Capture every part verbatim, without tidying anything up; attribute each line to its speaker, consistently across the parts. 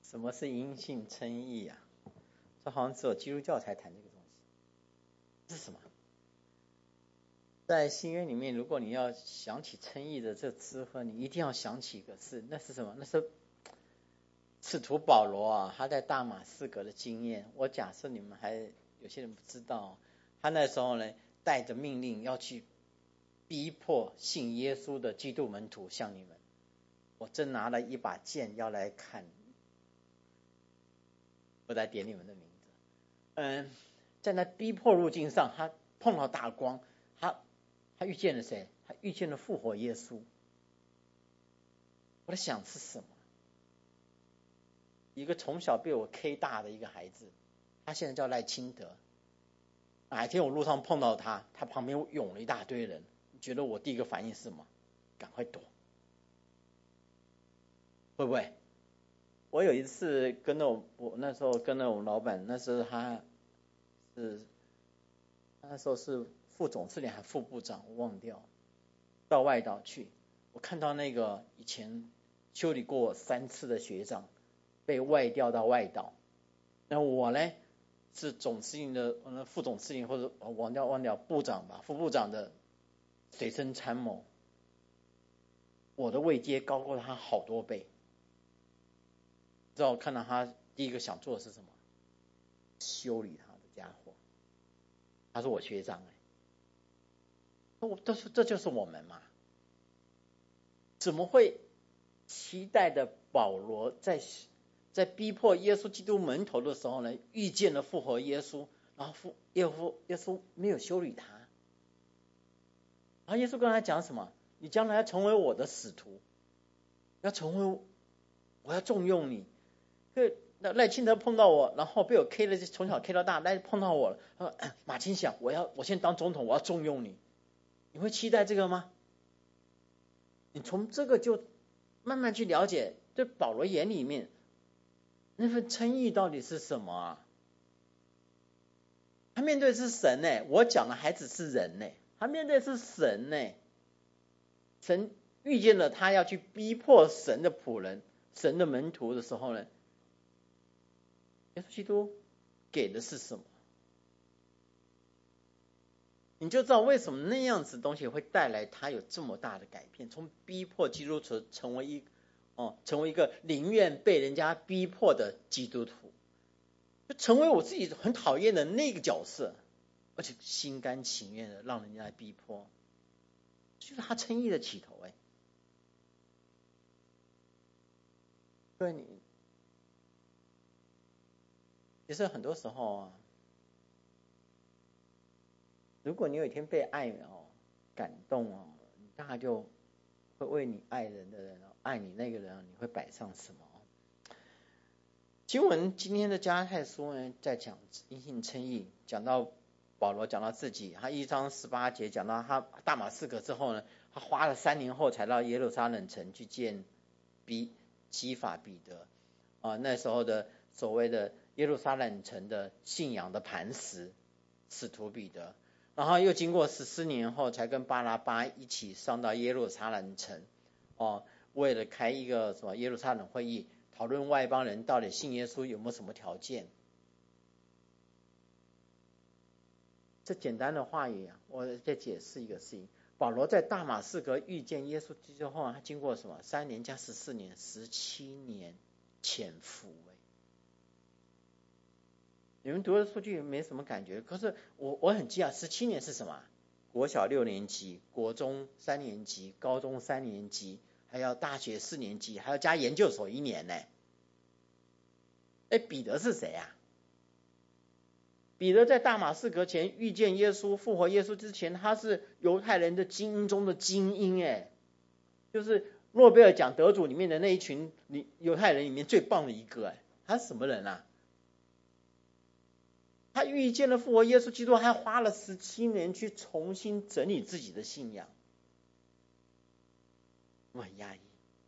Speaker 1: 什么是因信称义啊？这好像只有基督教才谈这个东西。这是什么？在新约里面，如果你要想起称义的这词汇，你一定要想起一个事，那是什么？那是使徒保罗啊，他在大马士革的经验。我假设你们还有些人不知道，他那时候呢，带着命令要去逼迫信耶稣的基督门徒，像你们，我正拿了一把剑要来砍，不再点你们的名字。嗯，在那逼迫路径上，他碰到大光，他他遇见了谁？他遇见了复活耶稣。我在想是什么？一个从小被我 K 大的一个孩子，他现在叫赖清德。哪一天我路上碰到他，他旁边涌了一大堆人，你觉得我第一个反应是什么？赶快躲，会不会？我有一次跟着我，我那时候跟着我们老板，那时候他是那时候是副总司令还副部长，我忘掉，到外岛去，我看到那个以前修理过我三次的学长被外调到外岛，那我呢是总司令的副总司令或者忘掉忘掉部长吧，副部长的随身参谋，我的位阶高过他好多倍。知道我看到他第一个想做的是什么？修理他的家伙。他是我学长哎，我这是这就是我们嘛？怎么会期待的保罗在在逼迫耶稣基督门徒的时候呢，遇见了复活耶稣，然后复耶稣耶稣没有修理他，然后耶稣跟他讲什么？你将来要成为我的使徒，要成为我要重用你。那赖清德碰到我，然后被我 K 了，从小 K 到大，赖碰到我了。他说：“马清祥，我要我先当总统，我要重用你。”你会期待这个吗？你从这个就慢慢去了解，对保罗眼里面那份称义到底是什么啊？他面对是神呢、欸，我讲的还只是人呢、欸，他面对是神呢、欸。神遇见了他要去逼迫神的仆人、神的门徒的时候呢，耶稣基督给的是什么？你就知道为什么那样子东西会带来他有这么大的改变，从逼迫基督徒成为一哦，成为一个宁愿被人家逼迫的基督徒，就成为我自己很讨厌的那个角色，而且心甘情愿的让人家来逼迫，就是他称义的起头哎。对你，其实很多时候啊，如果你有一天被爱哦感动哦，你大概就会为你爱人的人、爱你那个人，你会摆上什么？经文今天的加拉太书呢，在讲因信称义，讲到保罗讲到自己，他一章十八节讲到他大马士革之后呢，他花了三年后才到耶路撒冷城去见比基法彼得啊，那时候的所谓的耶路撒冷城的信仰的磐石使徒彼得，然后又经过十四年后才跟巴拿巴一起上到耶路撒冷城哦，为了开一个什么耶路撒冷会议，讨论外邦人到底信耶稣有没有什么条件。这简单的话语啊，我再解释一个事情。保罗在大马士革遇见耶稣之后，他经过什么？三年加十四年，十七年潜伏。你们读的数据没什么感觉，可是我我很惊讶，十七年是什么？国小六年级，国中三年级，高中三年级，还要大学四年级，还要加研究所一年呢。哎，彼得是谁啊？彼得在大马士革前遇见耶稣、复活耶稣之前，他是犹太人的精英中的精英，哎，就是诺贝尔奖得主里面的那一群犹太人里面最棒的一个，哎，他是什么人啊？他遇见了复活耶稣基督，还花了十七年去重新整理自己的信仰。我很压抑。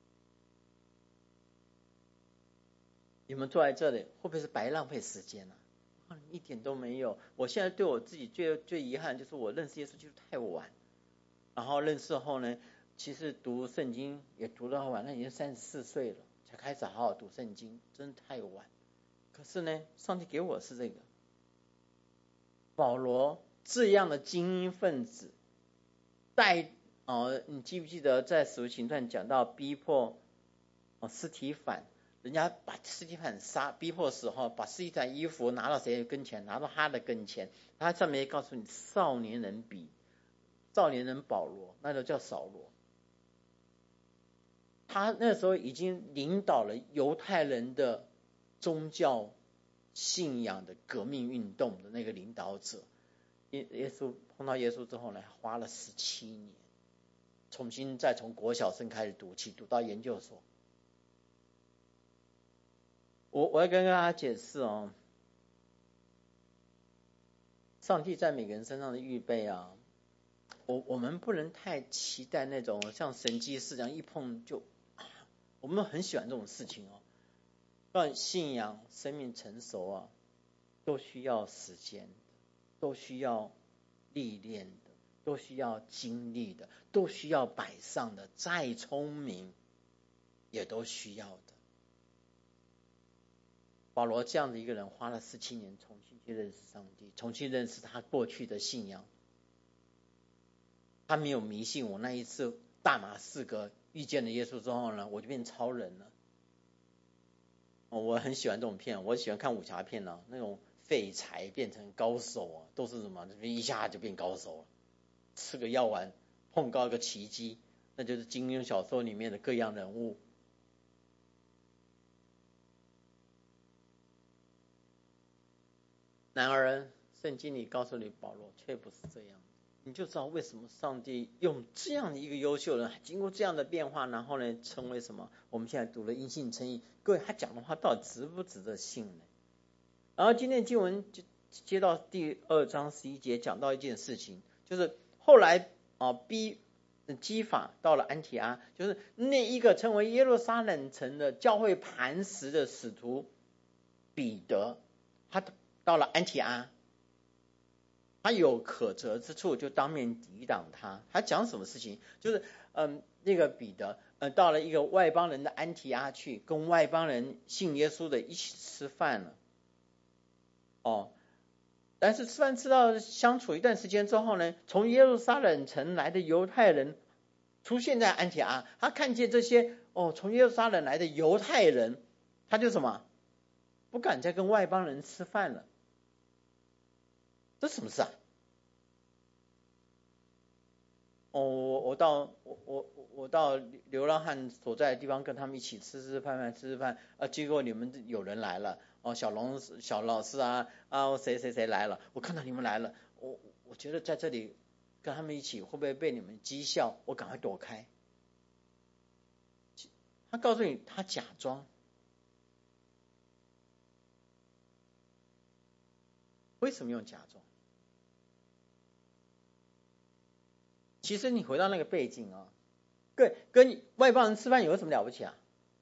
Speaker 1: 你们坐在这里，会不会是白浪费时间了、啊？一点都没有。我现在对我自己最最遗憾就是我认识耶稣基督太晚，然后认识后呢，其实读圣经也读到晚，那已经三十四岁了才开始好好读圣经，真太晚。可是呢，上帝给我是这个。保罗这样的精英分子，带哦，你记不记得在使徒行传讲到逼迫哦司提反，人家把司提反杀逼迫的时候，把司提反衣服拿到谁的跟前？拿到他的跟前，他上面告诉你少年人比少年人保罗，那就叫扫罗。他那时候已经领导了犹太人的宗教信仰的革命运动的那个领导者。耶耶稣碰到耶稣之后呢，花了十七年，重新再从国小生开始读起，读到研究所。我我要跟大家解释哦，上帝在每个人身上的预备啊，我我们不能太期待那种像神迹似这样一碰就，我们很喜欢这种事情哦。让信仰生命成熟啊，都需要时间，都需要历练的，都需要经历的，都需要摆上的，再聪明也都需要的。保罗这样的一个人花了十七年重新去认识上帝，重新认识他过去的信仰。他没有迷信，我那一次大马士革遇见了耶稣之后呢，我就变超人了。我很喜欢这种片，我喜欢看武侠片啊，那种废柴变成高手啊，都是什么一下就变高手了，吃个药丸碰到一个奇迹，那就是金庸小说里面的各样人物。然而圣经里告诉你，保罗却不是这样，你就知道为什么上帝用这样的一个优秀人，经过这样的变化，然后呢成为什么？我们现在读了因信称义，各位他讲的话到底值不值得信呢？然后今天经文就接到第二章十一节，讲到一件事情，就是后来啊逼基法到了安提阿，就是那一个成为耶路撒冷城的教会磐石的使徒彼得，他到了安提阿，他有可责之处，就当面抵挡他。他讲什么事情？就是嗯，那个彼得呃到了一个外邦人的安提阿去，跟外邦人信耶稣的一起吃饭了。哦，但是吃饭吃到相处一段时间之后呢，从耶路撒冷城来的犹太人出现在安提阿，他看见这些哦从耶路撒冷来的犹太人，他就什么不敢再跟外邦人吃饭了。这什么事啊？哦，我我到我我我到流浪汉所在的地方，跟他们一起吃吃饭饭吃吃饭啊，结果你们有人来了哦，小龙小老师啊啊，谁谁谁来了，我看到你们来了，我我觉得在这里跟他们一起会不会被你们讥笑？我赶快躲开。他告诉你，他假装。为什么用假装？其实你回到那个背景啊，跟跟外邦人吃饭有什么了不起啊？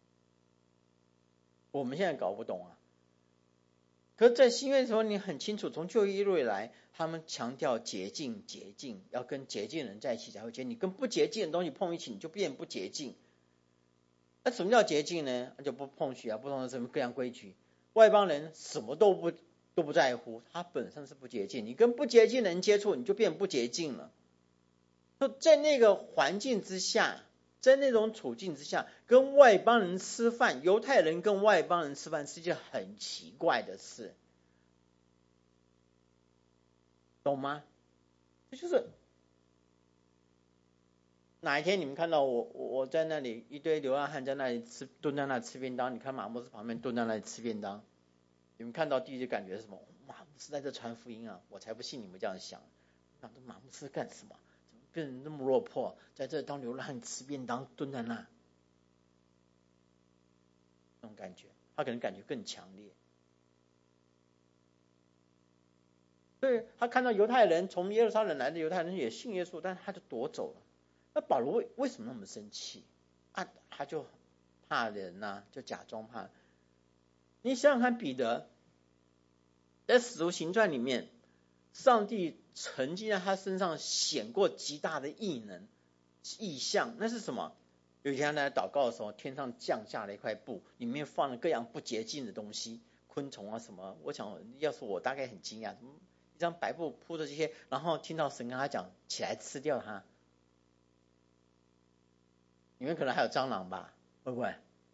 Speaker 1: 我们现在搞不懂啊。可是在新约的时候，你很清楚，从旧约一路以来，他们强调洁净，洁净，要跟洁净人在一起才会洁净。你跟不洁净的东西碰一起，你就变不洁净。那什么叫洁净呢？就不碰许啊，不同的什么各样规矩。外邦人什么都不都不在乎，他本身是不洁净。你跟不洁净的人接触，你就变不洁净了。在那个环境之下，在那种处境之下，跟外邦人吃饭，犹太人跟外邦人吃饭是一件很奇怪的事，懂吗？这就是哪一天你们看到我我在那里一堆流浪汉在那里吃蹲在那里吃便当，你看马牧师旁边蹲在那里吃便当，你们看到第一感觉是什么？马牧师在这传福音啊！我才不信你们这样想，那马牧师干什么？变成那么落魄，在这当流浪汉吃便当，蹲在那，那种感觉，他可能感觉更强烈。对，他看到犹太人从耶路撒冷来的犹太人也信耶稣，但是他就夺走了。那保罗为为什么那么生气啊？他就怕人呐、啊，就假装怕。你想想看，彼得在使徒行传里面，上帝曾经在他身上显过极大的异能异象，那是什么？ 有一天他在祷告的时候，天上降下了一块布，里面放了各样不洁净的东西，昆虫啊什么。我想要是我大概很惊讶，一张白布铺着这些，然后听到神跟他讲起来吃掉它。里面可能还有蟑螂吧，会不会？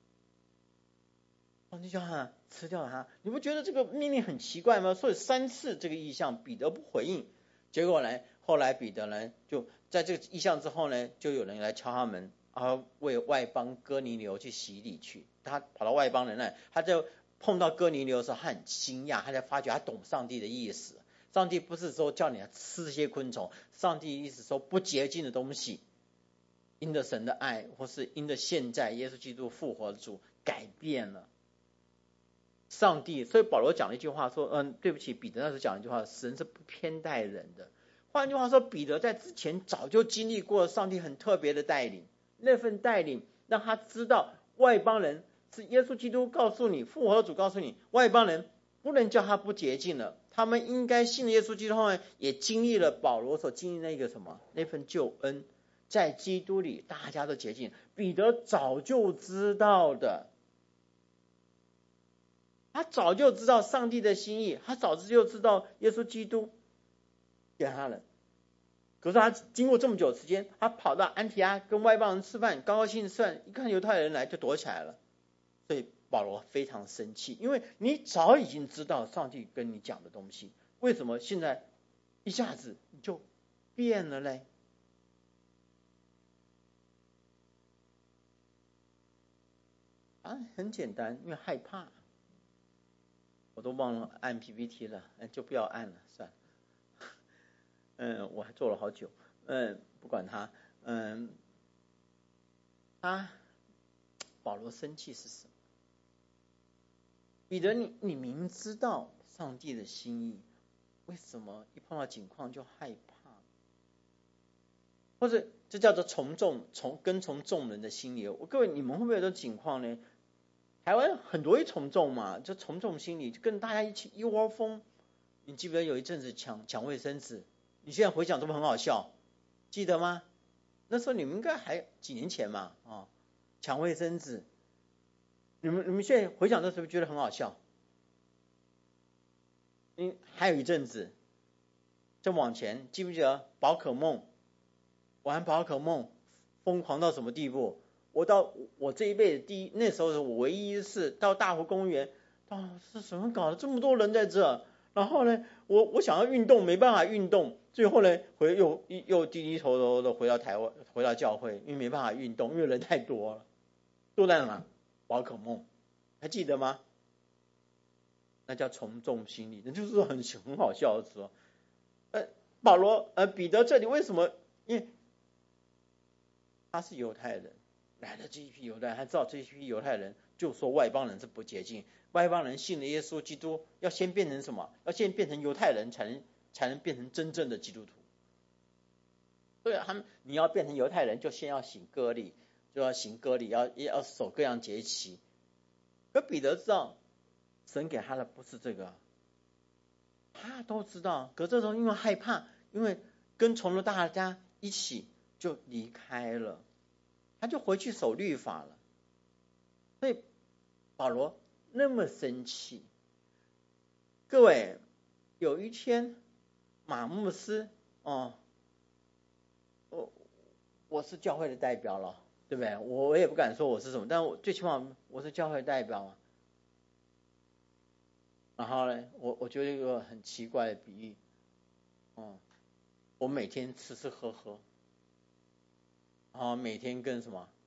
Speaker 1: 哦，你叫他吃掉它，你不觉得这个命令很奇怪吗？所以三次这个意象，彼得不回应，结果呢，后来彼得呢，就在这个意象之后呢，就有人来敲他门，然后为外邦哥尼流去洗礼去。他跑到外邦人那，他就碰到哥尼流的时候，他很惊讶，他才发觉他懂上帝的意思。上帝不是说叫你吃这些昆虫，上帝意思说不洁净的东西，因着神的爱，或是因着现在耶稣基督复活的主改变了。上帝，所以保罗讲了一句话说，嗯，对不起，彼得那时候讲了一句话，神是不偏待人的。换句话说，彼得在之前早就经历过上帝很特别的带领，那份带领让他知道外邦人是耶稣基督告诉你，复活的主告诉你，外邦人不能叫他不洁净了，他们应该信了耶稣基督后呢，也经历了保罗所经历那个什么那份救恩，在基督里大家都洁净。彼得早就知道的。他早就知道上帝的心意，他早就知道耶稣基督给他了。可是他经过这么久时间，他跑到安提阿跟外邦人吃饭，高高兴兴吃饭，一看犹太人来就躲起来了。所以保罗非常生气，因为你早已经知道上帝跟你讲的东西，为什么现在一下子你就变了嘞？啊，很简单，因为害怕。我都忘了按 P P T 了，就不要按了，算了。嗯，我还做了好久，嗯，不管他，嗯，他保罗生气是什么？彼得，你你明知道上帝的心意，为什么一碰到境况就害怕？或者这叫做从众，从跟从众人的心理。我各位，你们会不会有这种情况呢？台湾很多一从众嘛，就从众心理，就跟大家一起一窝蜂。你记不记得有一阵子抢抢卫生纸？你现在回想，这不很好笑？记得吗？那时候你们应该还几年前嘛，啊、哦，抢卫生纸，你们你们现在回想的时候觉得很好笑？嗯，还有一阵子，再往前，记不记得宝可梦？玩宝可梦疯狂到什么地步？我到我这一辈子第一，那时候我唯一一次到大湖公园，啊，是什么搞的？这么多人在这，然后呢，我我想要运动，没办法运动，最后呢，回又又低低头头的回到台湾，回到教会，因为没办法运动，因为人太多了。都在哪？宝可梦，还记得吗？那叫从众心理，那就是很很好笑的时候。呃，保罗呃彼得这里为什么？因为他是犹太人，来了这一批犹太人，他知道这一批犹太人就说外邦人是不洁净，外邦人信了耶稣基督，要先变成什么？要先变成犹太人，才能才能变成真正的基督徒。对啊，他们你要变成犹太人，就先要行割礼，就要行割礼，要要守各样节期。可彼得知道，神给他的不是这个，他都知道。可这时候因为害怕，因为跟从了大家一起就离开了，他就回去守律法了。所以保罗那么生气。各位，有一天马牧师哦，我我是教会的代表了，对不对？我也不敢说我是什么，但我最起码我是教会的代表嘛。然后呢，我我觉得一个很奇怪的比喻，哦，我每天吃吃喝喝，然后每天跟什么，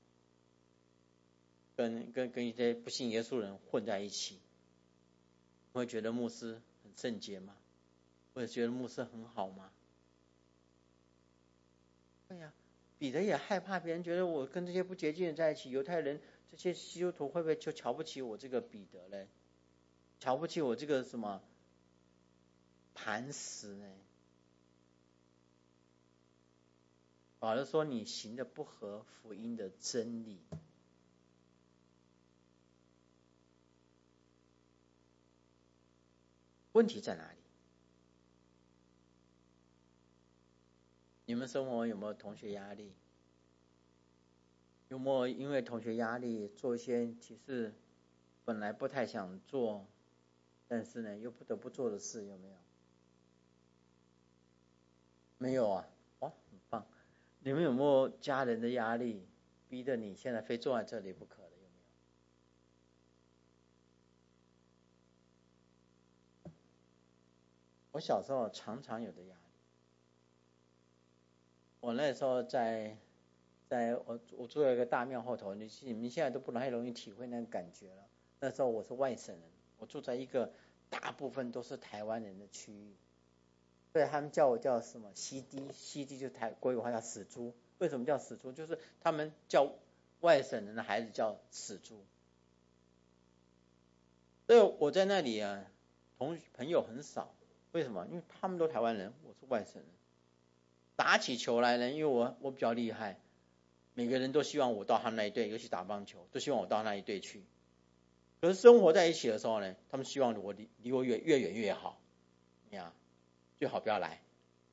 Speaker 1: 跟跟跟一些不信耶稣人混在一起，会觉得牧师很圣洁吗？会觉得牧师很好吗？对呀，彼得也害怕别人觉得我跟这些不洁净的在一起，犹太人这些基督徒会不会就瞧不起我这个彼得嘞？瞧不起我这个什么磐石呢？保罗说你行的不合福音的真理。问题在哪里？你们生活有没有同学压力？ 有没有因为同学压力做一些其实本来不太想做，但是呢又不得不做的事？有没有？没有啊，哦，很棒。你们有没有家人的压力，逼得你现在非坐在这里不可的？有没有？我小时候常常有的压力。我那时候在，在我我住在一个大庙后头，你你们现在都不太容易体会那个感觉了。那时候我是外省人，我住在一个大部分都是台湾人的区域，所以他们叫我叫什么西低，西低就台国语话叫死猪。为什么叫死猪？就是他们叫外省人的孩子叫死猪。所以我在那里啊，同朋友很少。为什么？因为他们都台湾人，我是外省人。打起球来呢，因为我我比较厉害，每个人都希望我到他们那一队，尤其打棒球，都希望我到那一队去。可是生活在一起的时候呢，他们希望我离离我越越远越好，呀，最好不要来。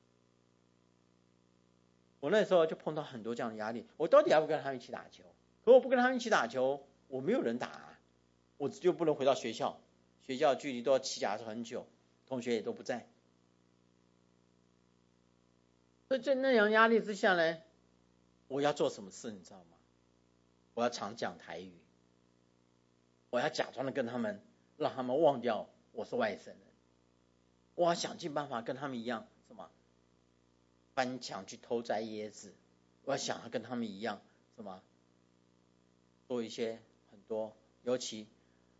Speaker 1: 我那时候就碰到很多这样的压力，我到底要不跟他们一起打球？可我不跟他们一起打球，我没有人打啊，我就不能回到学校，学校距离都要骑脚踏车很久，同学也都不在。所以在那样压力之下呢，我要做什么事你知道吗？我要常讲台语，我要假装的跟他们，让他们忘掉我是外省人。我要想尽办法跟他们一样，什么翻墙去偷摘椰子，我要想要跟他们一样，什么做一些很多，尤其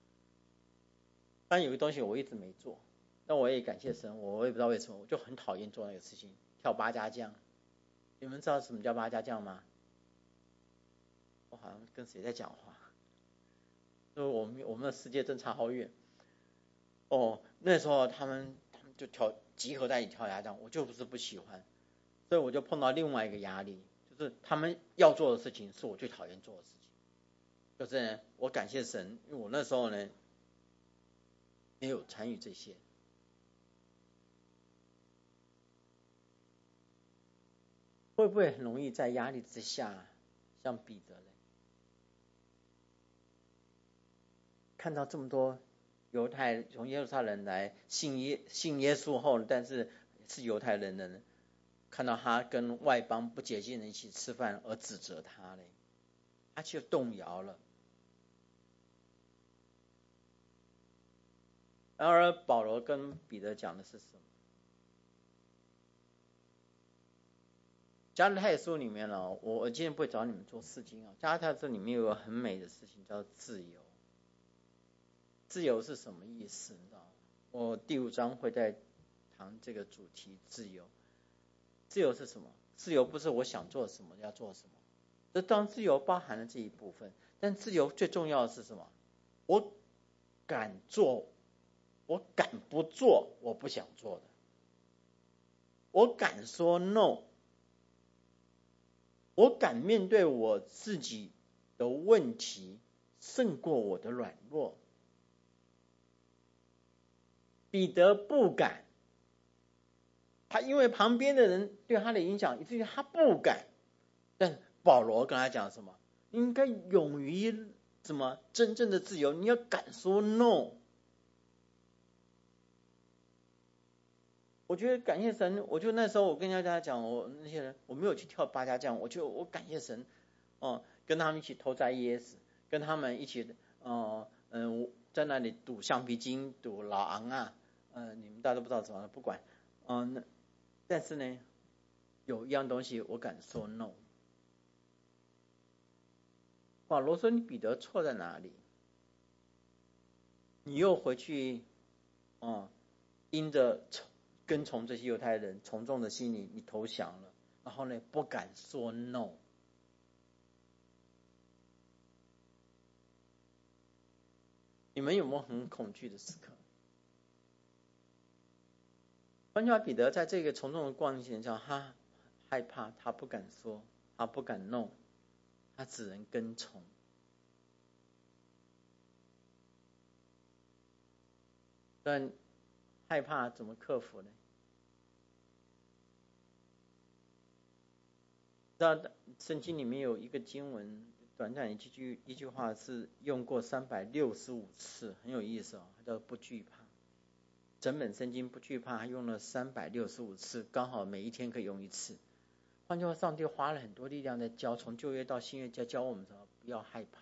Speaker 1: 但有个东西我一直没做，那我也感谢神，我也不知道为什么，我就很讨厌做那个事情，跳八家将。你们知道什么叫八家将吗？我好像跟谁在讲话，就是我们我们的世界真差好远。哦，那时候他们他们就跳集合在一起跳八家将，我就不是不喜欢，所以我就碰到另外一个压力，就是他们要做的事情是我最讨厌做的事情。就是呢，我感谢神，因为我那时候呢没有参与这些。会不会很容易在压力之下，像彼得呢？看到这么多犹太从耶路撒冷来信耶信耶稣后，但是是犹太人的人，看到他跟外邦不洁净人一起吃饭而指责他嘞，他就动摇了。然而保罗跟彼得讲的是什么？加拉太书里面了，我我今天不会找你们做释经啊。加拉太书里面有个很美的事情叫自由。自由是什么意思？你知道吗？我第五章会在谈这个主题，自由。自由是什么？自由不是我想做什么要做什么，这当自由包含了这一部分。但自由最重要的是什么？我敢做，我敢不做我不想做的，我敢说 no， 我敢面对我自己的问题胜过我的软弱。彼得不敢，他因为旁边的人对他的影响，以至于他不敢。但保罗跟他讲什么？你应该勇于什么真正的自由，你要敢说 no。我觉得感谢神，我就那时候我跟大家讲，我那些人我没有去跳八家将，我就我感谢神，哦，跟他们一起偷摘椰子，跟他们一起，哦，嗯，在那里赌橡皮筋，赌老昂啊，嗯、呃，你们大家都不知道怎么，不管，嗯、呃，但是呢，有一样东西我敢说 no。保罗说：“你彼得错在哪里？你又回去，哦，因着跟从这些犹太人从众的心理，你投降了，然后呢，不敢说 no。你们有没有很恐惧的时刻？换句话，彼得在这个从众的光景下，他害怕，他不敢说，他不敢 no， 他只能跟从。但害怕怎么克服呢？知道圣经里面有一个经文短短一句一句话是用过三百六十五次，很有意思哦，叫不惧怕。整本圣经不惧怕，用了三百六十五次，刚好每一天可以用一次。换句话，上帝花了很多力量在教，从旧约到新约，教教我们什么？不要害怕。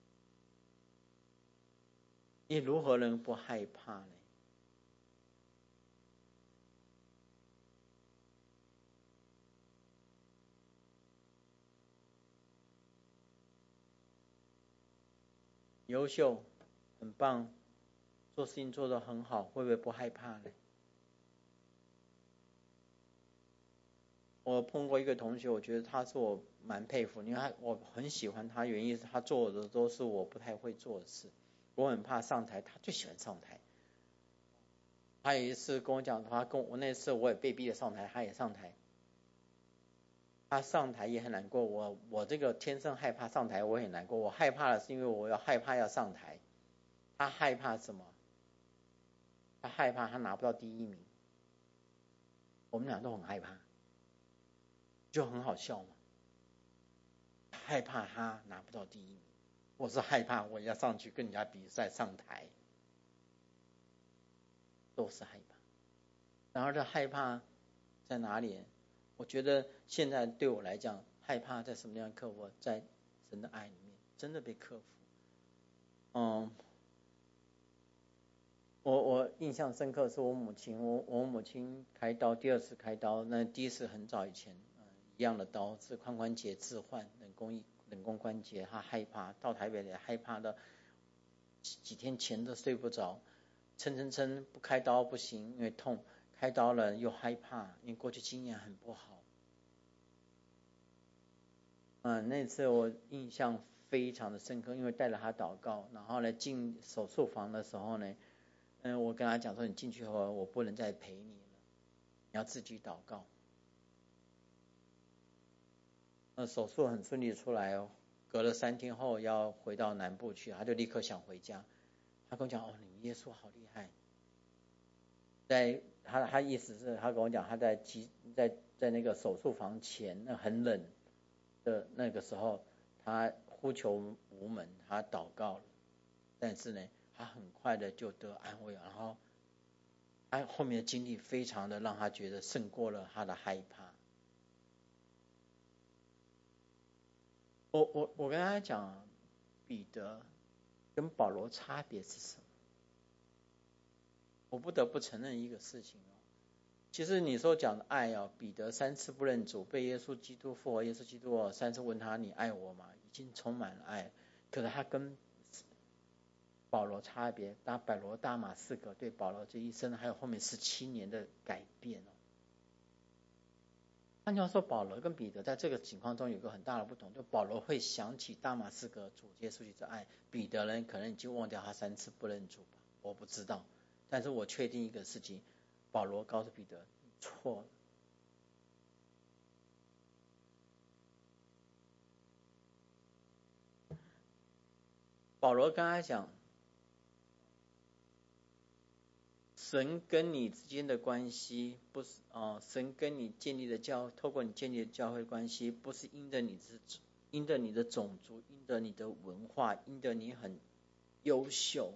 Speaker 1: 你如何能不害怕呢？优秀，很棒，做事情做得很好，会不会不害怕呢？我碰过一个同学，我觉得他是我蛮佩服，因为他我很喜欢他，原因是他做的都是我不太会做的事，我很怕上台，他最喜欢上台。他有一次跟我讲，他跟我那次我也被逼着上台，他也上台。他上台也很难过，我我这个天生害怕上台，我也很难过。我害怕的是因为我要害怕要上台，他害怕什么？他害怕他拿不到第一名。我们俩都很害怕，就很好笑嘛。害怕他拿不到第一名，我是害怕我要上去跟人家比赛上台，都是害怕。然而这害怕在哪里？我觉得现在对我来讲，害怕在什么地方克服？在神的爱里面，真的被克服。嗯，我我印象深刻是我母亲，我我母亲开刀，第二次开刀，那第一次很早以前，呃、一样的刀是髋关节置换，人工人工关节，她害怕，到台北来害怕的，几天前都睡不着，撑撑撑，不开刀不行，因为痛。开刀了又害怕，因为过去经验很不好。嗯，那次我印象非常的深刻，因为带着他祷告，然后呢进手术房的时候呢，嗯，我跟他讲说，你进去后我不能再陪你了，你要自己祷告。那手术很顺利出来哦，隔了三天后要回到南部去，他就立刻想回家。他跟我讲，哦，你耶稣好厉害。在他他意思是他跟我讲，他在在在那个手术房前，那很冷的那个时候，他呼求无门，他祷告了，但是呢，他很快的就得安慰，然后他后面的经历非常的让他觉得胜过了他的害怕。我我我跟他讲，彼得跟保罗差别是什么？我不得不承认一个事情哦，其实你说讲的爱哦，彼得三次不认主，被耶稣基督复活，耶稣基督哦三次问他你爱我吗？已经充满了爱，可是他跟保罗差别，那保罗大马士革对保罗这一生还有后面十七年的改变哦。换句话说，保罗跟彼得在这个情况中有个很大的不同，就保罗会想起大马士革主耶稣基督的爱，彼得人可能已经忘掉他三次不认主吧，我不知道。但是我确定一个事情，保罗告诉彼得，你错了。保罗跟他讲，神跟你之间的关系不是哦，神跟你建立的教，透过你建立的教会关系，不是因着你是因着你的种族，因着你的文化，因着你很优秀。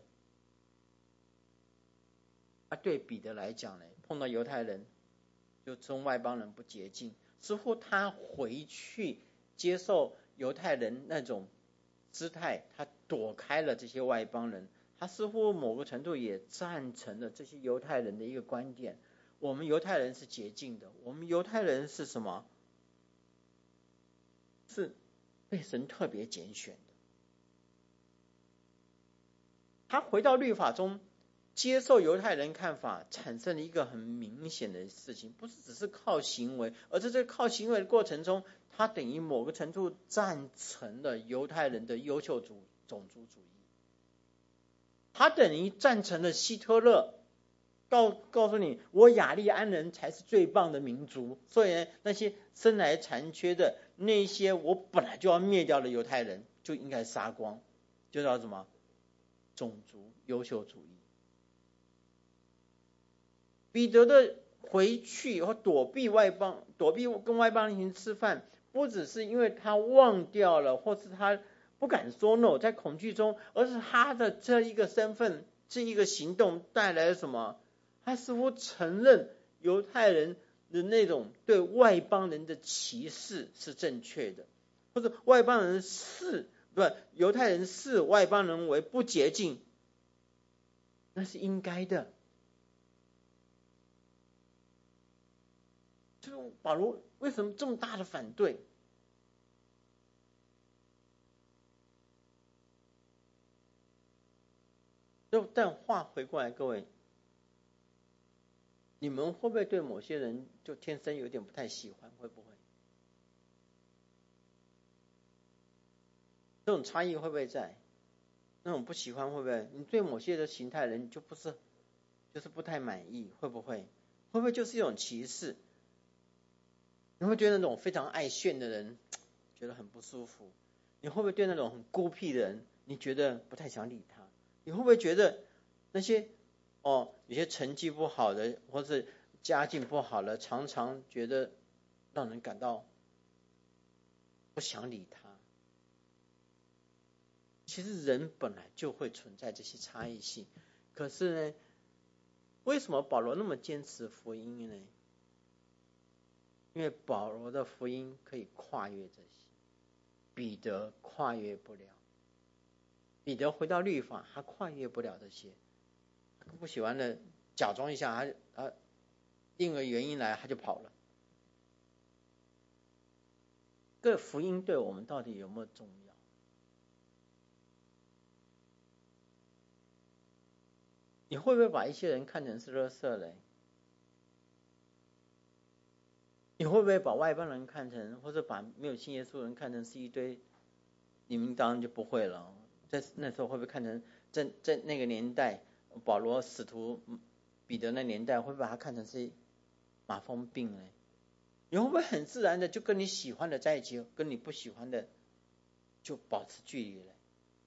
Speaker 1: 啊，对彼得来讲呢，碰到犹太人，就称外邦人不洁净，似乎他回去接受犹太人那种姿态，他躲开了这些外邦人，他似乎某个程度也赞成了这些犹太人的一个观点：我们犹太人是洁净的，我们犹太人是什么？是被神特别拣选的。他回到律法中，接受犹太人看法，产生了一个很明显的事情，不是只是靠行为，而在这靠行为的过程中，他等于某个程度赞成了犹太人的优秀主种族主义，他等于赞成了希特勒，告告诉你，我雅利安人才是最棒的民族，所以那些生来残缺的那些我本来就要灭掉的犹太人就应该杀光，就叫什么种族优秀主义。彼得的回去和躲避外邦，躲避跟外邦人吃饭，不只是因为他忘掉了，或是他不敢说 no， 在恐惧中，而是他的这一个身份，这一个行动带来了什么？他似乎承认犹太人的那种对外邦人的歧视是正确的，或者外邦人视不犹太人视外邦人为不洁净，那是应该的。就是保罗为什么这么大的反对？就但话回过来，各位，你们会不会对某些人就天生有点不太喜欢？会不会？这种差异会不会在？那种不喜欢会不会？你对某些的形态人就不是，就是不太满意，会不会？会不会就是一种歧视？你会觉得那种非常爱炫的人觉得很不舒服？你会不会对那种很孤僻的人你觉得不太想理他？你会不会觉得那些哦有些成绩不好的或是家境不好的，常常觉得让人感到不想理他？其实人本来就会存在这些差异性，可是呢，为什么保罗那么坚持福音呢？因为保罗的福音可以跨越这些，彼得跨越不了。彼得回到律法，他跨越不了这些，他不喜欢的假装一下，他他定个原因来，他就跑了。这福音对我们到底有没有重要？你会不会把一些人看成是垃圾嘞？你会不会把外邦人看成，或者把没有信耶稣的人看成是一堆？你们当然就不会了。在那时候会不会看成，在在那个年代，保罗使徒彼得那年代，会不会把他看成是马蜂病呢？你会不会很自然的就跟你喜欢的在一起，跟你不喜欢的就保持距离了？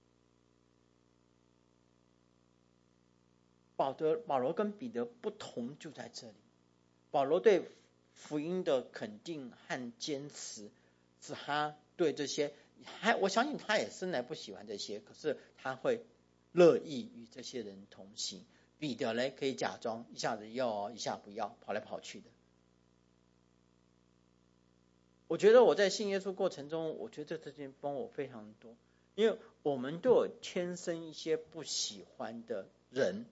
Speaker 1: 保德保罗跟彼得不同就在这里，保罗对福音的肯定和坚持，使他对这些，还我相信他也生来不喜欢这些，可是他会乐意与这些人同行。彼得呢，可以假装一下子要，一下不要，跑来跑去的。我觉得我在信耶稣过程中，我觉得这件帮我非常多，因为我们都有天生一些不喜欢的人，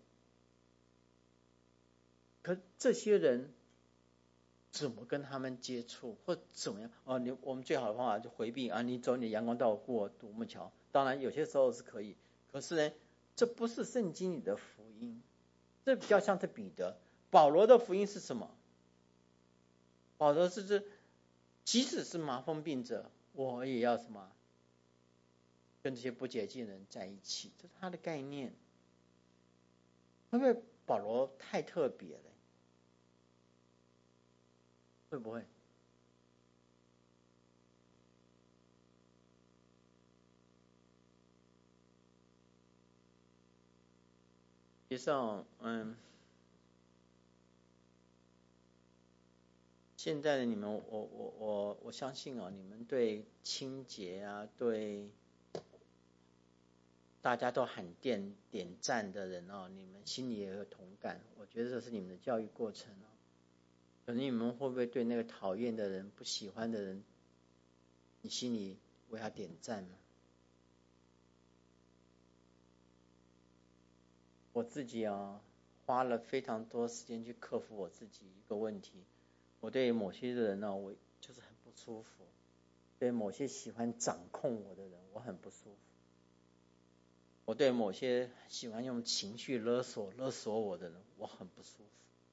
Speaker 1: 可这些人怎么跟他们接触，或怎么样？哦，你我们最好的方法就回避啊，你走你的阳光道过独木桥。当然有些时候是可以，可是呢，这不是圣经里的福音，这比较像是彼得。保罗的福音是什么？保罗是指，即使是麻风病者，我也要什么？跟这些不洁净人在一起，这是他的概念。会不会保罗太特别了？会不会？实际上，嗯，现在的你们，我我我我相信哦，你们对清洁啊，对大家都喊点点赞的人哦，你们心里也有同感。我觉得这是你们的教育过程哦。可能你们会不会对那个讨厌的人、不喜欢的人，你心里为他点赞吗？我自己啊，花了非常多时间去克服我自己一个问题。我对某些人呢，我就是很不舒服；对某些喜欢掌控我的人，我很不舒服；我对某些喜欢用情绪勒索勒索我的人，我很不舒服。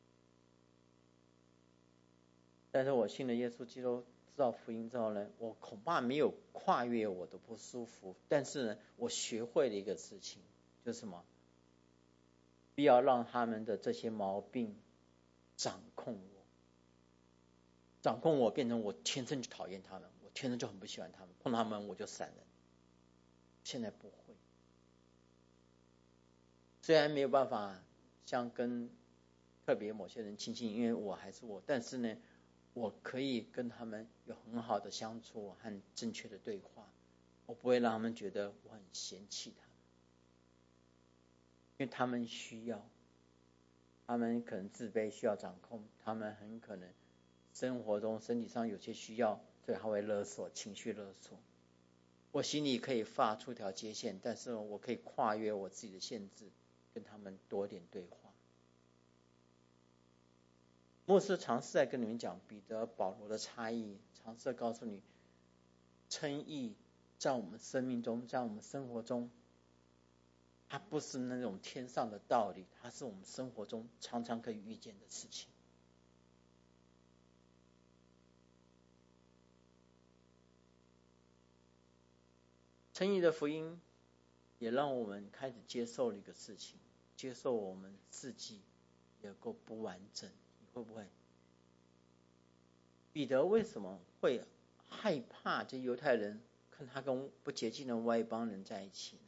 Speaker 1: 但是我信了耶稣基督，知道福音之后呢，我恐怕没有跨越我的不舒服，但是呢，我学会了一个事情，就是什么？不要让他们的这些毛病掌控我，掌控我变成我天生就讨厌他们，我天生就很不喜欢他们，碰他们我就闪人。现在不会，虽然没有办法像跟特别某些人亲近，因为我还是我，但是呢，我可以跟他们有很好的相处和正确的对话， 我不会让他们觉得我很嫌弃他们，因为他们需要，他们可能自卑需要掌控，他们很可能生活中身体上有些需要，所以他会勒索，情绪勒索。我心里可以画出条界限，但是我可以跨越我自己的限制，跟他们多点对话。牧师尝试在跟你们讲彼得保罗的差异，尝试告诉你称义在我们生命中，在我们生活中，它不是那种天上的道理，它是我们生活中常常可以遇见的事情。称义的福音也让我们开始接受了一个事情，接受我们自己也够不完整。你会不会？彼得为什么会害怕这犹太人看他跟不洁净的外邦人在一起呢？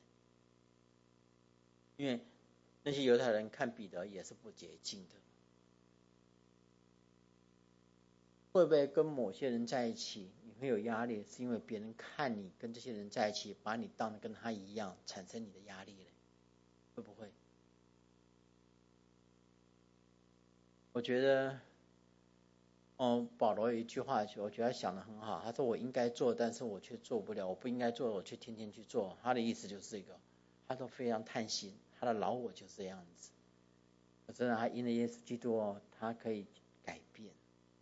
Speaker 1: 因为那些犹太人看彼得也是不洁净的。会不会跟某些人在一起你会有压力，是因为别人看你跟这些人在一起，把你当得跟他一样，产生你的压力呢？会不会？我觉得哦，保罗有一句话我觉得他想得很好，他说我应该做但是我却做不了，我不应该做我却天天去做。他的意思就是这个，他都非常叹息，他的老我就是这样子。可是他因为耶稣基督哦，他可以改变。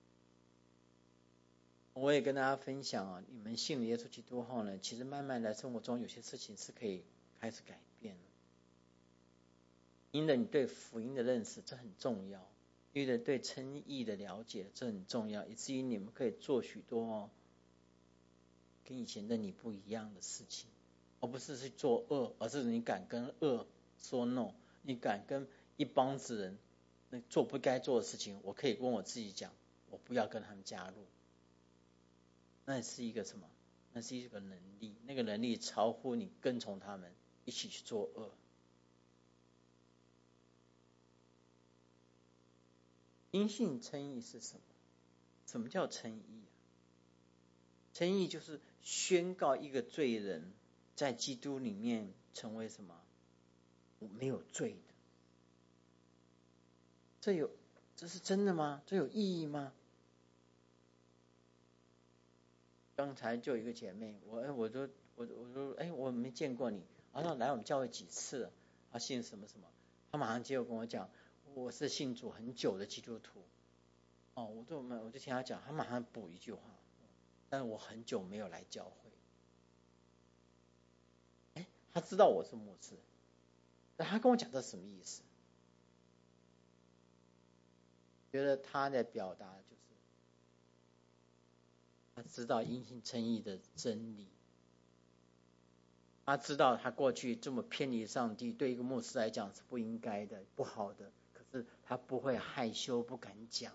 Speaker 1: 我也跟大家分享啊，你们信了耶稣基督后呢，其实慢慢的生活中有些事情是可以开始改变的。因为你对福音的认识，这很重要；因为对称义的了解，这很重要，以至于你们可以做许多哦，跟以前的你不一样的事情，而不是去做恶，而是你敢跟恶说 no， 你敢跟一帮子人那做不该做的事情，我可以跟我自己讲，我不要跟他们加入。那是一个什么？那是一个能力，那个能力超乎你跟从他们一起去做恶。因信称义是什么？什么叫称义啊？称义就是宣告一个罪人在基督里面成为什么？没有罪的。这有，这是真的吗？这有意义吗？刚才就有一个姐妹，我哎，我就我我说哎，我没见过你，啊，那来我们教会几次了？啊，信什么什么？他马上接着跟我讲，我是信主很久的基督徒。哦，我就我就听他讲，他马上补一句话，但是我很久没有来教会。哎，他知道我是牧师，但他跟我讲这什么意思？觉得他在表达就是他知道因信称义的真理，他知道他过去这么偏离上帝，对一个牧师来讲是不应该的、不好的，可是他不会害羞、不敢讲。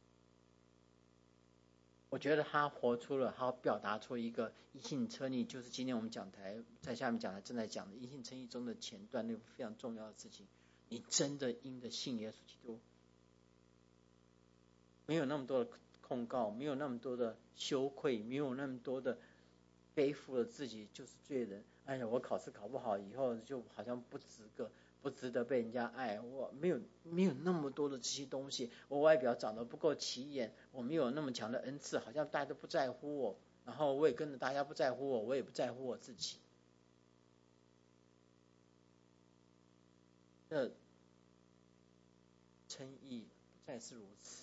Speaker 1: 我觉得他活出了，他表达出一个因信称义，就是今天我们讲台在下面讲台正在讲的因信称义中的前段那个非常重要的事情。你真的因着信耶稣基督，没有那么多的控告，没有那么多的羞愧，没有那么多的背负了自己就是罪人。哎呀，我考试考不好，以后就好像不值个。不值得被人家爱，我没有没有那么多的这些东西，我外表长得不够起眼，我没有那么强的恩赐，好像大家都不在乎我，然后我也跟着大家不在乎我，我也不在乎我自己。这称义不再是如此，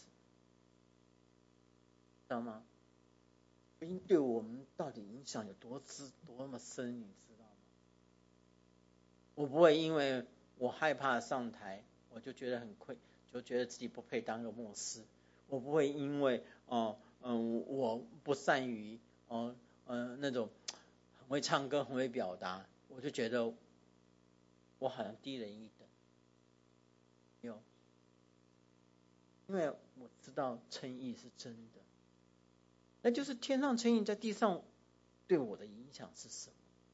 Speaker 1: 知道吗？福音对我们到底影响有多之多么深，你知道吗？我不会因为我害怕上台，我就觉得很愧，就觉得自己不配当个牧师。我不会因为哦嗯、呃、我不善于哦嗯、呃、那种很会唱歌很会表达，我就觉得我好像低人一等。有，因为我知道称义是真的，那就是天上称义在地上对我的影响是什么？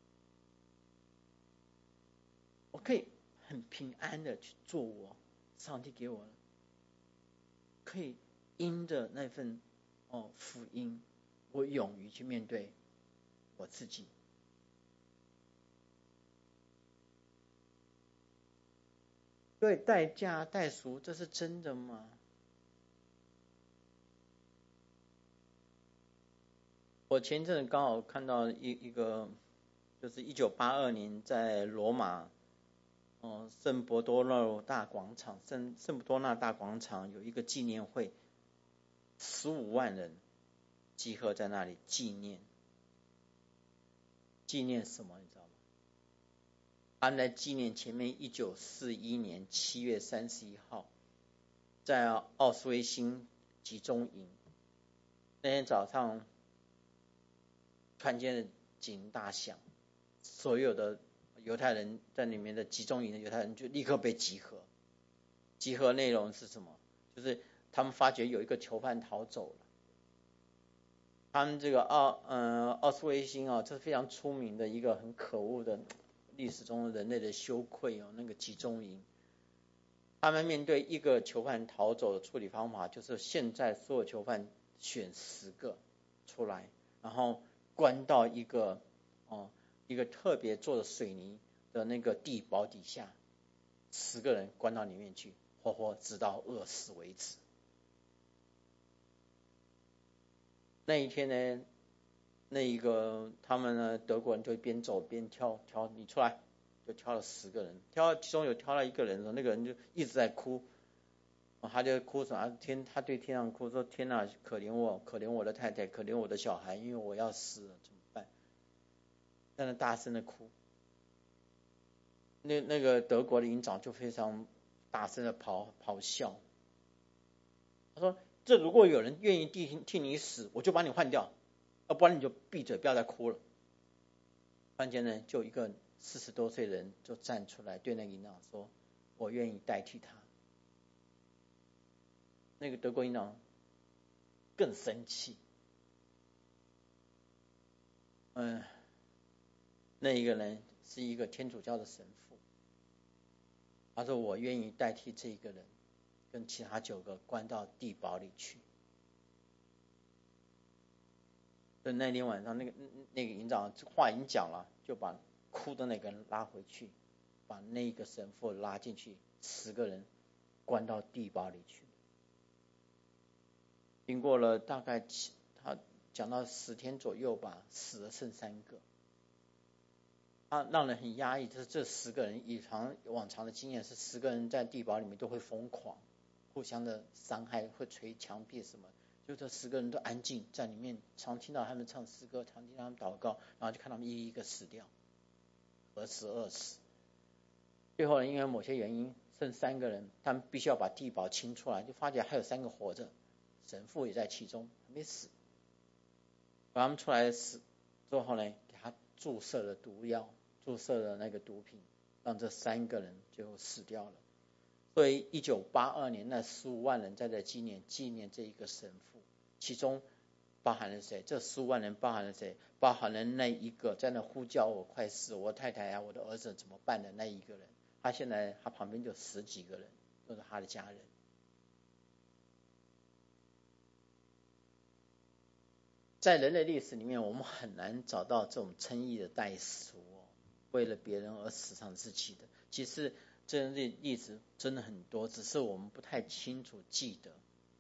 Speaker 1: 我可以很平安的去做我上帝给我的，可以因着那份哦福音，我勇于去面对我自己， 对，代驾代赎，这是真的吗？我前阵子刚好看到一一个，就是一九八二年在罗马，哦、呃，圣伯多禄大广场，圣圣伯多纳大广场有一个纪念会，十五万人集合在那里纪念，纪念什么？你知道吗？他们来纪念前面一九四一年七月三十一号，在奥斯威辛集中营那天早上，突然间的警铃大响，所有的犹太人在里面的集中营的犹太人就立刻被集合。集合内容是什么？就是他们发觉有一个囚犯逃走了。他们这个奥呃奥斯威辛啊，这是非常出名的一个很可恶的历史中人类的羞愧哦，那个集中营。他们面对一个囚犯逃走的处理方法，就是现在所有囚犯选十个出来，然后关到一个哦一个特别做的水泥的那个地堡底下，十个人关到里面去，活活直到饿死为止。那一天呢，那一个他们呢德国人就边走边挑挑你出来，就挑了十个人，挑其中有挑了一个人的时候，那个人就一直在哭，他就哭什么？天，他对天上哭说：“天哪，可怜我，可怜我的太太，可怜我的小孩，因为我要死了，怎么办？”在那大声的哭。那那个德国的营长就非常大声的咆咆哮，他说：“这如果有人愿意替替你死，我就把你换掉，要不然你就闭嘴，不要再哭了。”突然间呢，就一个四十多岁的人就站出来，对那个营长说：“我愿意代替他。”那个德国营长更生气，嗯，那一个人是一个天主教的神父，他说：“我愿意代替这个人，跟其他九个关到地堡里去。”所以那天晚上，那个那个营长话已经讲了，就把哭的那个人拉回去，把那个神父拉进去，十个人关到地堡里去。经过了大概七，他讲到十天左右吧，死了剩三个。他让人很压抑，就是这十个人以常往常的经验是，十个人在地堡里面都会疯狂，互相的伤害，会捶墙壁什么。就这十个人都安静在里面，常听到他们唱诗歌，常听到他们祷告，然后就看他们一个一个死掉，饿死饿死。最后呢，因为某些原因，剩三个人，他们必须要把地堡清出来，就发觉还有三个活着，神父也在其中，还没死。把他们出来死之后呢，给他注射了毒药，注射了那个毒品，让这三个人最后死掉了。所以一九八二年那十五万人在这纪念纪念这一个神父，其中包含了谁？这十五万人包含了谁？包含了那一个在那呼叫我快死，我太太啊，我的儿子怎么办的那一个人。他现在他旁边就十几个人，都是他的家人。在人类历史里面，我们很难找到这种称义的代赎，为了别人而死伤自己的。其实这类例子真的很多，只是我们不太清楚记得。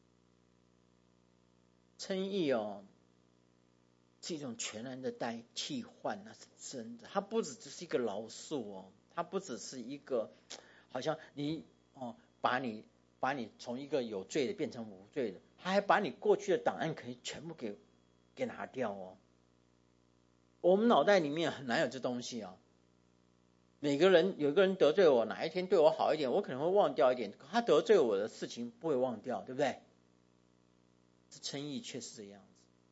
Speaker 1: 称义哦，是一种全然的代替换，那是真的。它不只只是一个饶恕哦，它不只是一个好像你哦把你把你从一个有罪的变成无罪的，他还把你过去的档案可以全部给给拿掉哦。我们脑袋里面很难有这东西啊。每个人有一个人得罪我，哪一天对我好一点，我可能会忘掉一点，他得罪我的事情不会忘掉，对不对？称义却是这样子，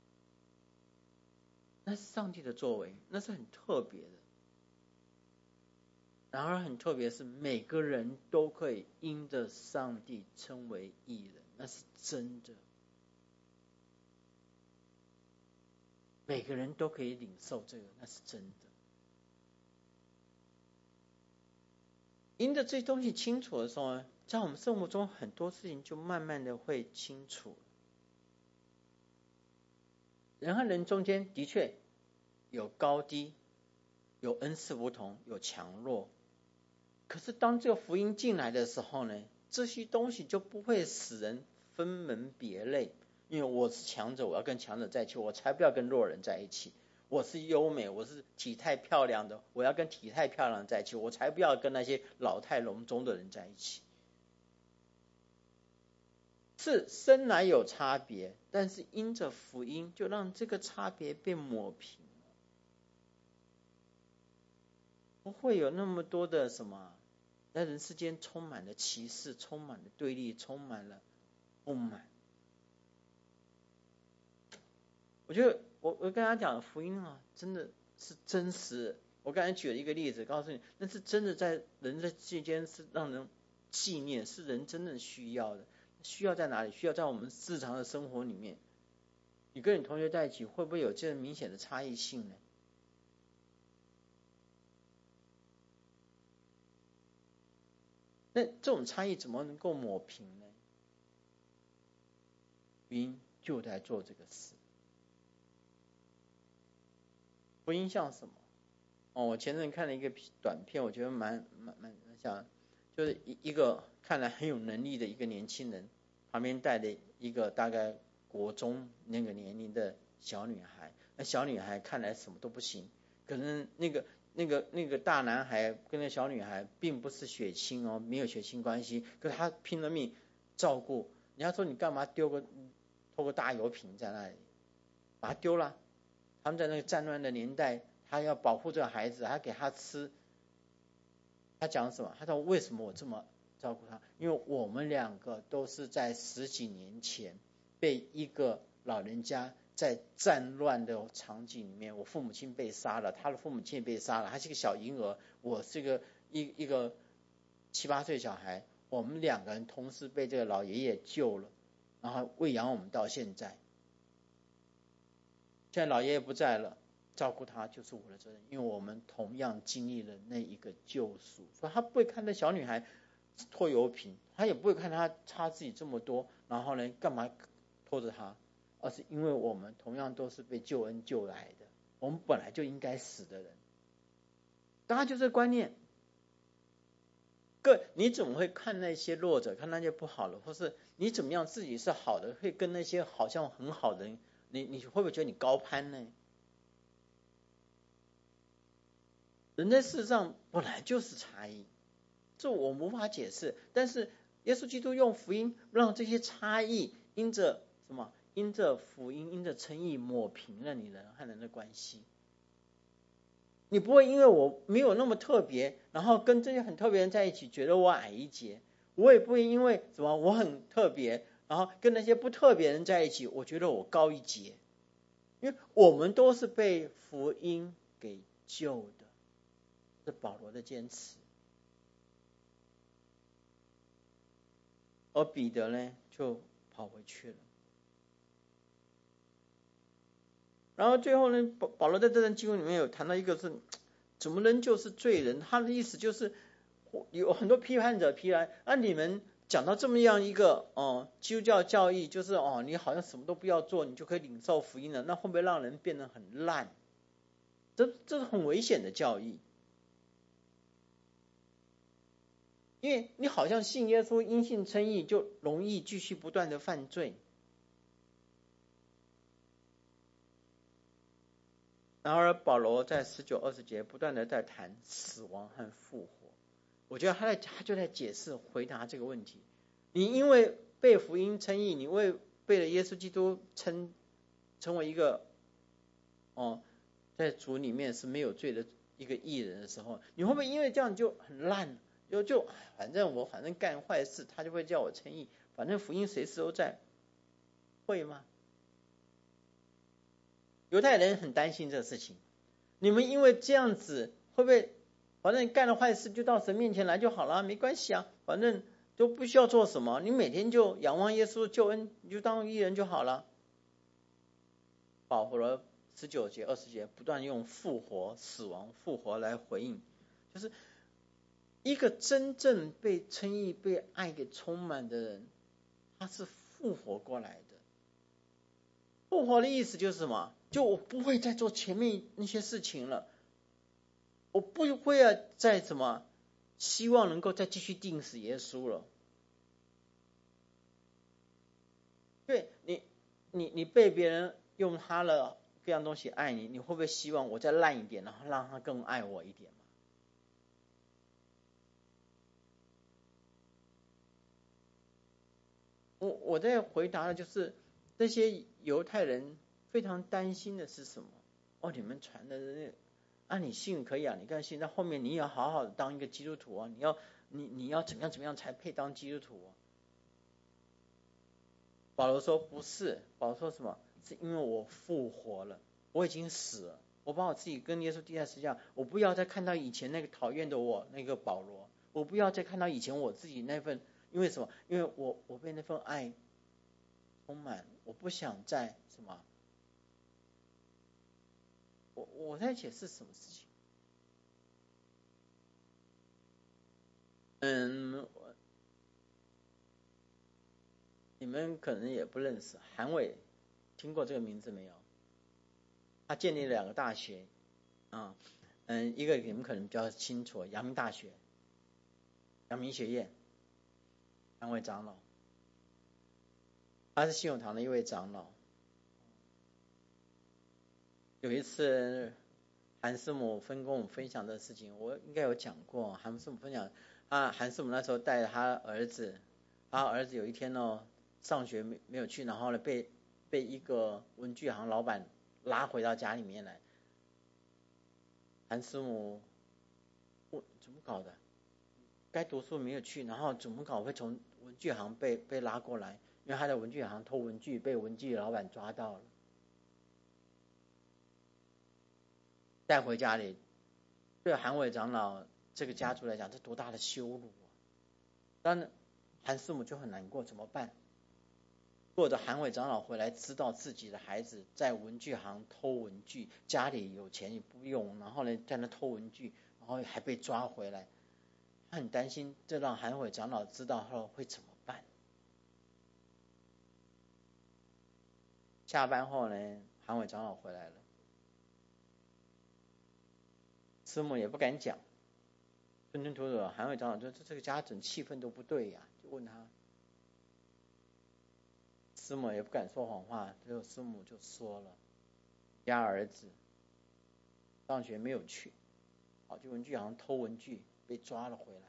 Speaker 1: 那是上帝的作为，那是很特别的。然而很特别是，每个人都可以因着上帝称为义人，那是真的。每个人都可以领受这个，那是真的。因着这些东西清楚的时候，在我们生活中很多事情就慢慢的会清楚。人和人中间的确有高低，有恩赐不同，有强弱。 可是当这个福音进来的时候呢，这些东西就不会使人分门别类。因为我是强者，我要跟强者在一起，我才不要跟弱人在一起。我是优美，我是体态漂亮的，我要跟体态漂亮在一起，我才不要跟那些老态龙钟的人在一起。是生来有差别，但是因着福音就让这个差别被抹平了，不会有那么多的什么在人世间充满了歧视，充满了对立，充满了不满。我觉得我我跟他讲福音啊，真的是真实。我刚才举了一个例子，告诉你，那是真的在人的之间是让人纪念，是人真正需要的。需要在哪里？需要在我们日常的生活里面。你跟你同学在一起，会不会有这样明显的差异性呢？那这种差异怎么能够抹平呢？福音就在做这个事。福音像什么？哦，我前阵看了一个短片，我觉得蛮蛮蛮像，就是一一个看来很有能力的一个年轻人，旁边带的一个大概国中那个年龄的小女孩。那小女孩看来什么都不行，可能那个那个那个大男孩跟那小女孩并不是血亲哦，没有血亲关系，可是他拼了命照顾。人家说你干嘛丢个拖个大油瓶在那里，把他丢了。他们在那个战乱的年代，他要保护这个孩子，还给他吃。他讲什么？他说为什么我这么照顾他？因为我们两个都是在十几年前被一个老人家在战乱的场景里面，我父母亲被杀了，他的父母亲也被杀了，他是个小婴儿，我是个一一个七八岁小孩，我们两个人同时被这个老爷爷救了，然后喂养我们到现在。现在老爷爷不在了，照顾他就是我的责任，因为我们同样经历了那一个救赎。所以他不会看那小女孩拖油瓶，他也不会看他差自己这么多，然后呢干嘛拖着他，而是因为我们同样都是被救恩救来的，我们本来就应该死的人。当然就这个观念，各你怎么会看那些弱者，看那些不好的，或是你怎么样自己是好的，会跟那些好像很好的人，你你会不会觉得你高攀呢？人在世上本来就是差异，这我无法解释。但是耶稣基督用福音让这些差异因着什么？因着福音，因着称义抹平了你人和人的关系。你不会因为我没有那么特别，然后跟这些很特别人在一起，觉得我矮一截。我也不会因为什么我很特别，然后跟那些不特别人在一起，我觉得我高一截。因为我们都是被福音给救的，是保罗的坚持。而彼得呢，就跑回去了。然后最后呢，保保罗在这段经文里面有谈到一个是，怎么人就是罪人？他的意思就是有很多批判者批判，那、啊、你们讲到这么样一个哦，基督教教义，就是哦，你好像什么都不要做，你就可以领受福音了，那会不会让人变得很烂？这这是很危险的教义。因为你好像信耶稣，因信称义，就容易继续不断的犯罪。然而保罗在十九、二十节不断的在谈死亡和复活，我觉得他在他就在解释回答这个问题。你因为被福音称义，你为被了耶稣基督称成为一个哦，在主里面是没有罪的一个义人的时候，你会不会因为这样就很烂？就就反正我反正干坏事，他就会叫我称义，反正福音随时都在，会吗？犹太人很担心这个事情，你们因为这样子会不会，反正干了坏事就到神面前来就好了，没关系啊，反正都不需要做什么，你每天就仰望耶稣救恩，你就当义人就好了。保罗十九节、二十节不断用复活、死亡、复活来回应，就是一个真正被称义、被爱给充满的人，他是复活过来的。复活的意思就是什么？就我不会再做前面那些事情了，我不会啊再什么希望能够再继续定死耶稣了。对你，你你被别人用他的各样东西爱你，你会不会希望我再烂一点，然后让他更爱我一点？我我在回答的就是这些犹太人非常担心的是什么？哦，你们传的那啊，你信可以啊，你看信，那后面你也要好好的当一个基督徒啊，你要你你要怎么样怎么样才配当基督徒啊？保罗说不是，保罗说什么？是因为我复活了，我已经死了，我把我自己跟耶稣钉在十字架，我不要再看到以前那个讨厌的我，那个保罗，我不要再看到以前我自己那份，因为什么？因为我我被那份爱充满，我不想再什么？我我在解释什么事情？嗯，你们可能也不认识韩伟，听过这个名字没有？他建立了两个大学，啊，嗯，一个你们可能比较清楚，阳明大学，阳明学院，韩伟长老，他是信永堂的一位长老。有一次，韩师母分跟我们分享的事情，我应该有讲过。韩师母分享，啊，韩师母那时候带着他儿子，他儿子有一天呢，上学没没有去，然后呢被被一个文具行老板拉回到家里面来。韩师母，我怎么搞的？该读书没有去，然后怎么搞会从文具行被被拉过来？因为他在文具行偷文具，被文具老板抓到了，带回家里。对韩伟长老这个家族来讲，这多大的羞辱啊！当然，韩师母就很难过，怎么办？或者韩伟长老回来，知道自己的孩子在文具行偷文具，家里有钱也不用，然后呢在那偷文具，然后还被抓回来，他很担心，这让韩伟长老知道后会怎么办？下班后呢，韩伟长老回来了，师母也不敢讲，吞吞吐吐。韩伟长老说：“这这个家整气氛都不对呀。”就问他，师母也不敢说谎话，最后师母就说了：“家儿子上学没有去，跑去文具行偷文具，被抓了回来。”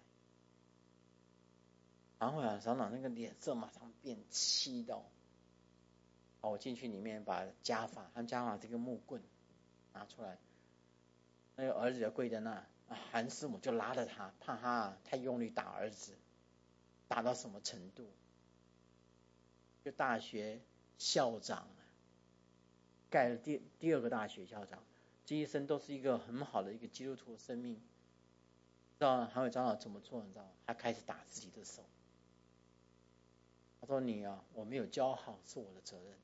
Speaker 1: 韩伟长老那个脸色马上变，气到，好，我进去里面把家法，他家法这个木棍拿出来，那个儿子就跪在那，韩师母就拉着他，怕他太用力打儿子，打到什么程度？就大学校长盖了第第二个大学校长，这一生都是一个很好的一个基督徒生命。知道韩伟长老怎么做？你知道吗？他开始打自己的手。他说：“你啊，我没有教好，是我的责任。”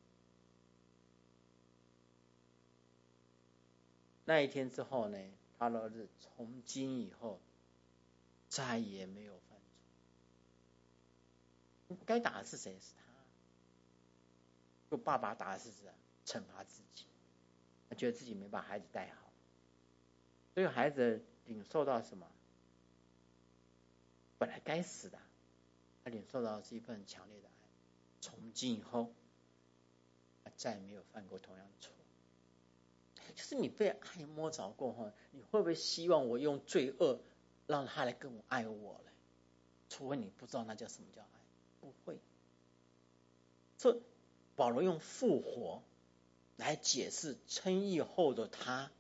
Speaker 1: 那一天之后呢，他的儿子从今以后再也没有犯错。该打的是谁？是他。就爸爸打的是谁？惩罚自己。他觉得自己没把孩子带好，所以孩子领受到什么？本来该死的，他领受到的是一份强烈的爱。从今以后，他再也没有犯过同样的错。就是你被爱摸着过后，你会不会希望我用罪恶让他来更爱我呢？除非你不知道那叫什么叫爱，不会。所以保罗用复活来解释称义后的他。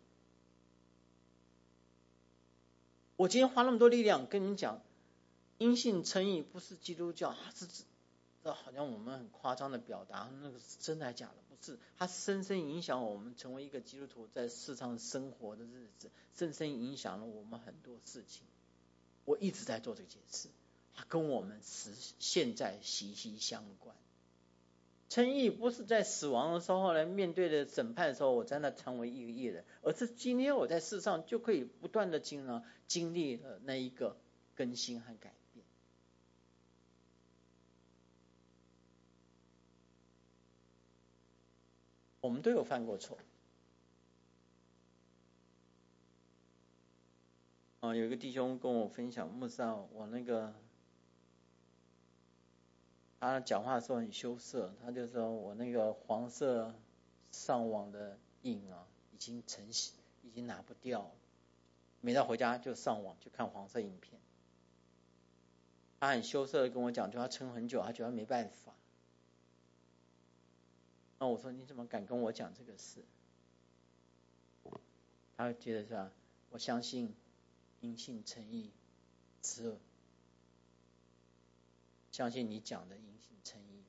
Speaker 1: 我今天花那么多力量跟你讲，因信称义不是基督教，它是这好像我们很夸张的表达，那个是真的还假的？不是，它深深影响我们成为一个基督徒在世上生活的日子，深深影响了我们很多事情。我一直在做这个解释，它跟我们实现在息息相关。称义不是在死亡的时候呢，面对的审判的时候，我在那成为一个义人，而是今天我在世上就可以不断的经历经历了那一个更新和改变。我们都有犯过错， 哦，有一个弟兄跟我分享，牧师啊，我那个他讲话的时候很羞涩，他就说我那个黄色上网的瘾啊，已经成习，已经拿不掉，每到回家就上网就看黄色影片。他很羞涩的跟我讲，就他撑很久，他觉得没办法。那我说你怎么敢跟我讲这个事？他觉得是吧？我相信因信称义之恶，相信你讲的因信称义。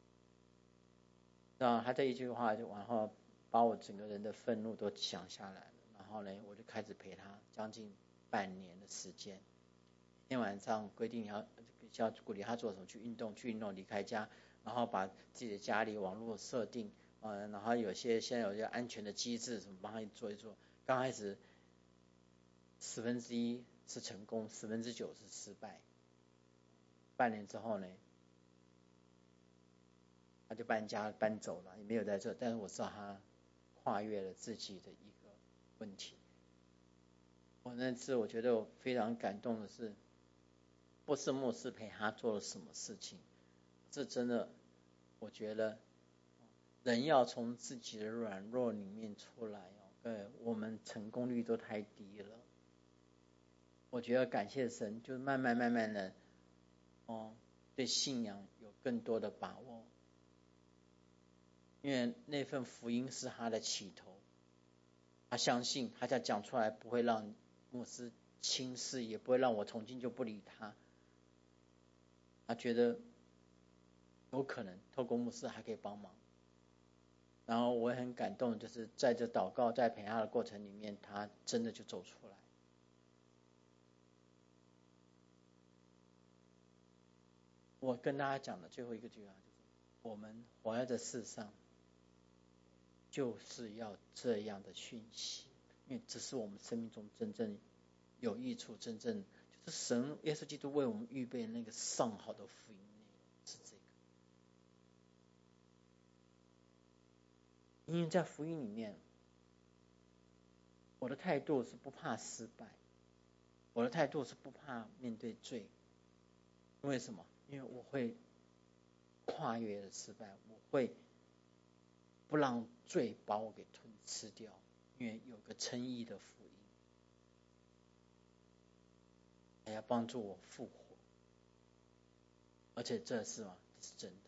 Speaker 1: 那他这一句话就然后把我整个人的愤怒都想下来了。然后呢，我就开始陪他将近半年的时间。每天晚上规定要要鼓励他做什么，去运动，去运动离开家，然后把自己的家里网络设定，呃，然后有些现在有些安全的机制什么帮他做一做。刚开始十分之一是成功，十分之九是失败。半年之后呢，他就搬家搬走了，也没有在这。但是我知道他跨越了自己的一个问题。我那次我觉得我非常感动的是，不是牧师陪他做了什么事情，这真的，我觉得人要从自己的软弱里面出来哦，对，我们成功率都太低了。我觉得感谢神，就是慢慢慢慢的，哦，对信仰有更多的把握，因为那份福音是他的起头，他相信他再讲出来不会让牧师轻视，也不会让我从今就不理他。他觉得有可能透过牧师还可以帮忙，然后我也很感动，就是在这祷告在陪他的过程里面，他真的就走出来。我跟大家讲的最后一个句话就是，我们活在这世上就是要这样的讯息，因为这是我们生命中真正有益处，真正就是神耶稣基督为我们预备那个上好的福音内容是这个。因为在福音里面，我的态度是不怕失败，我的态度是不怕面对罪。因为什么？因为我会跨越了失败，我会不让罪把我给吞吃掉，因为有个称义的福音，还要帮助我复活，而且这是嘛，这是真的。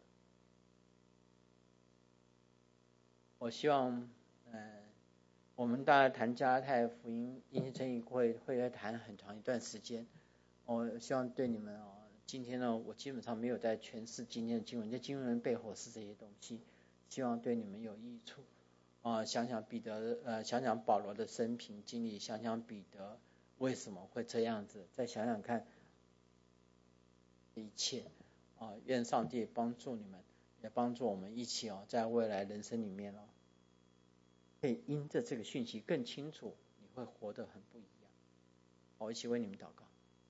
Speaker 1: 我希望，呃，我们大家谈加拉太福音因信称义会会来谈很长一段时间。我希望对你们哦，今天呢，我基本上没有在诠释今天的经文，这经文背后是这些东西，希望对你们有益处。啊、呃，想想彼得，呃，想想保罗的生平经历，想想彼得为什么会这样子，再想想看一切。啊、呃，愿上帝帮助你们，也帮助我们一起哦，在未来人生里面哦，可以因着这个讯息更清楚，你会活得很不一样。我一起为你们祷告。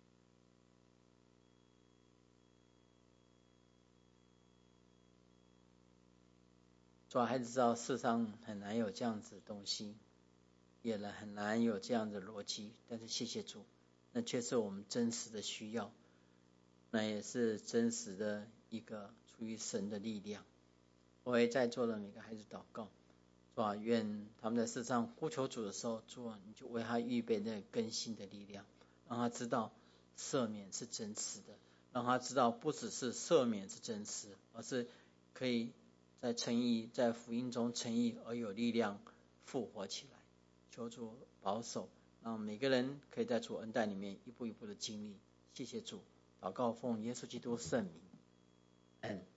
Speaker 1: 主要孩子知道世上很难有这样子的东西，也很难有这样的逻辑，但是谢谢主，那却是我们真实的需要，那也是真实的一个出于神的力量。我为在座的每个孩子祷告，主啊，愿他们在世上呼求主的时候，主啊，你就为他预备那更新的力量，让他知道赦免是真实的，让他知道不只是赦免是真实，而是可以在称义，在福音中称义而有力量复活起来。求主保守，让每个人可以在主恩待里面一步一步的经历。谢谢主，祷告奉耶稣基督圣名，嗯。